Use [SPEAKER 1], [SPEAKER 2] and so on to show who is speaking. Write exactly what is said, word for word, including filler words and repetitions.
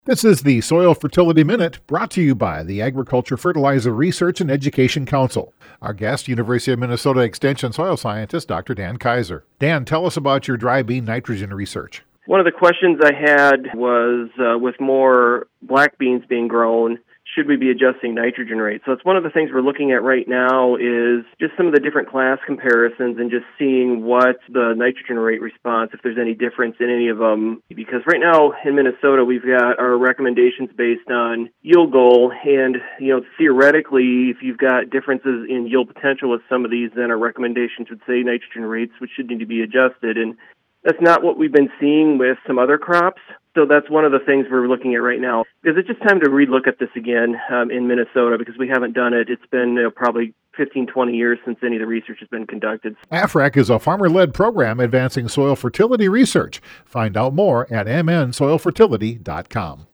[SPEAKER 1] This is the Soil Fertility Minute, brought to you by the Agriculture Fertilizer Research and Education Council. Our guest, University of Minnesota Extension soil scientist, Doctor Dan Kaiser. Dan, tell us about your dry bean nitrogen research.
[SPEAKER 2] One of the questions I had was, uh, with more black beans being grown, should we be adjusting nitrogen rates? So it's one of the things we're looking at right now is just some of the different class comparisons and just seeing what the nitrogen rate response, if there's any difference in any of them. Because right now in Minnesota, we've got our recommendations based on yield goal. And, you know, theoretically, if you've got differences in yield potential with some of these, then our recommendations would say nitrogen rates which should need to be adjusted. And that's not what we've been seeing with some other crops. So that's one of the things we're looking at right now. Because it's just time to relook at this again um, in Minnesota because we haven't done it. It's been you know, probably fifteen, twenty years since any of the research has been conducted.
[SPEAKER 1] A F R E C is a farmer-led program advancing soil fertility research. Find out more at m n soil fertility dot com.